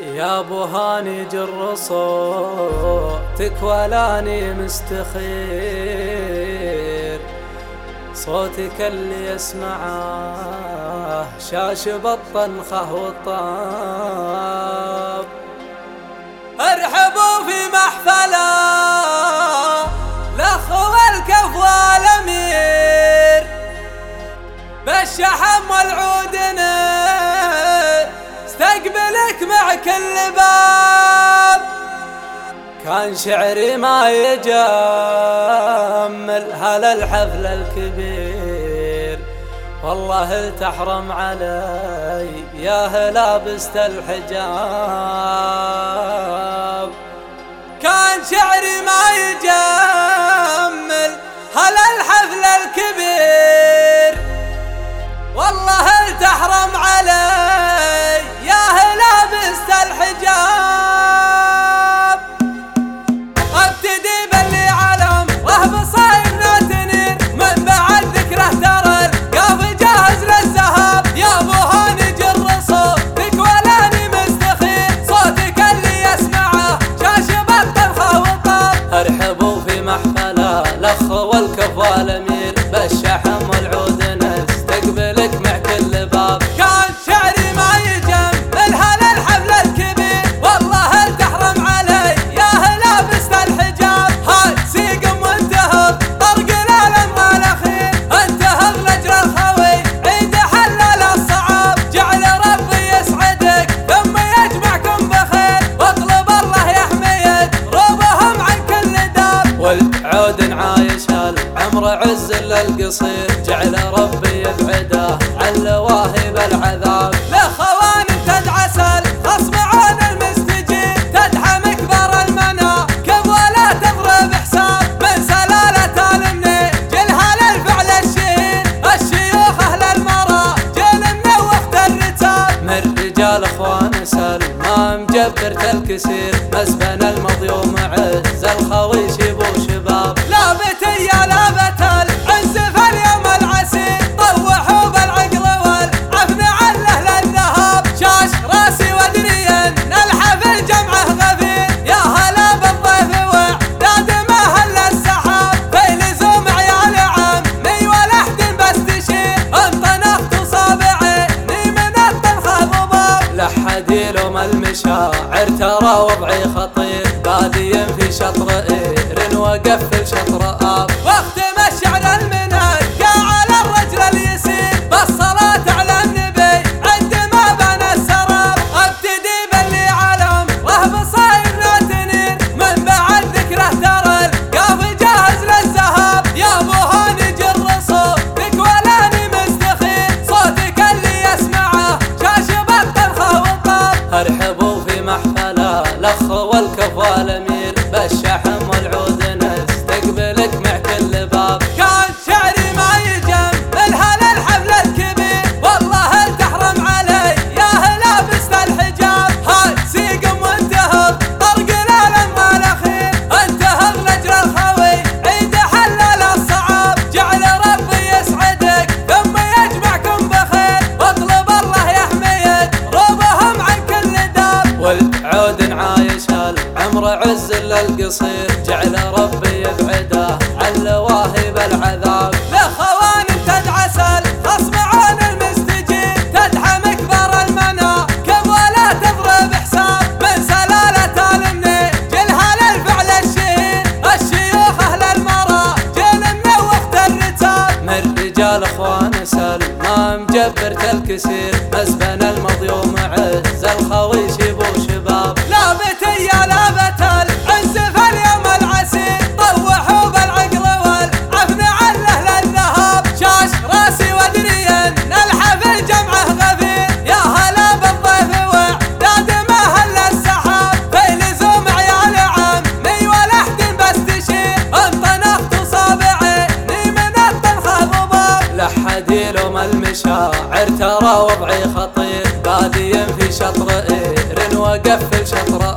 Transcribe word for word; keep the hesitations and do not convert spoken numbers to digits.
يا ابو هاني جر صوتك ولاني مستخير، صوتك اللي يسمعه شاشب الطنخه والطاب. ارحبوا في محفله الاخ والكف والامير، بالشحم والعود استقبلك مع كل باب. كان شعري ما يجمل هلا الحفل الكبير، والله تحرم علي يا هلا بست الحجاب. كان شعري ما يجمل هلا الحفل الكبير، والله تحرم علي يا هلا بست الحجاب. ابتدي باللي علم رهب صايم تنير، من بعد ذكره ترى القاف جاهز للذهاب. يا ابو هاني جر صوتك ولاني مستخير، صوتك اللي يسمعه شاشب الطنخه والطاب. ارحبوا في محفله الاخ والكف والامير، بالشحم والعود نستقبلك مع كل باب. كان شعري ما يجمل هلا الحفل الكبير، والله تحرم علي يا هلا بست الحجاب. هاي سيقم وانتهض طرق الالم الاخير، انتهض لاجل الخوي عيد حلل الصعاب. جعل ربي يسعدك ثم يجمعكم بخير، واطلب الله يحمي دروبهم عن كل دار. والعود عايش العمر عز للقصير، جعل ربي يبعده عن لواهب العذاب. لخوان تدعس الخصم عن المستجيب، تدحم كبر المنى كب ولا تضرب حساب. من سلالة المني جلها للفعل الشهير، الشيوخ اهل المرى جيل منوخت الرتاب. من رجال اخوان سلمى مجبر الكسير، مسبن المضيوم عز الخوي شيب وشباب. لابت يا لابت العز في اليوم العسير، طوحوا بالعقل والعفن عله للذهاب. شاش راسي وادري ان الحفل جمعه غفير، يا هلا بالضيف وعداد ما هل السحاب. في لزوم عيال عمي ولا احد بستشير، انطنخت صابعيني من الطنخه ضباب. لحد يلوم المشاعر ترى وضعي خطير، بادي في شطر اير وقفل شطر اب. واختم الشعر المنقى على الرجل اليسير، بالصلاة على النبي عند ما بنى السراب. ابتدي باللي علم رهب صايم تنير، من بعد ذكره ترى القاف جاهز للذهاب. يا ابو هاني جر صوتك ولاني مستخير، صوتك اللي يسمعه شاشب الطنخه والطاب. ارحبوا في محفله الاخ والكف والامير، بالشحم والعود نستقبلك مع كل باب. كان شعري ما يجمل هلا الحفل الكبير، والله تحرم علي يا هلا بست الحجاب. هاي سيقم وانتهض طرق الالم الاخير، انتهض لاجل الخوي عيد حلل الصعاب. جعل ربي يسعدك ثم يجمعكم بخير، واطلب الله يحمي دروبهم عن كل دار. والعود عايش العمر عز للقصير، جعل ربي يبعده عن لواهب العذاب. لخوان تدعس الخصم عن المستجيب، تدحم كبر المنى كب ولا تضرب حساب. من سلالة المني جلها للفعل الشهير، الشيوخ اهل المرى جيل منوخت الرتاب. من رجال اخوان سلمى مجبر الكسير، مسبن المضيوم عز الخوي شيب وشباب. لابت يا لابت العز في اليوم العسير، طوحوا بالعقل والعفن عله للذهاب. شاش راسي وادري ان الحفل جمعه غفير، يا هلا بالضيف وعداد ما هل السحاب. في لزوم عيال عمي ولا احد بستشير، انطنخت صابعيني من الطنخه ضباب. لحد يلوم المشاعر ترى وضعي خطير، بادي في شطر اير وقفل شطر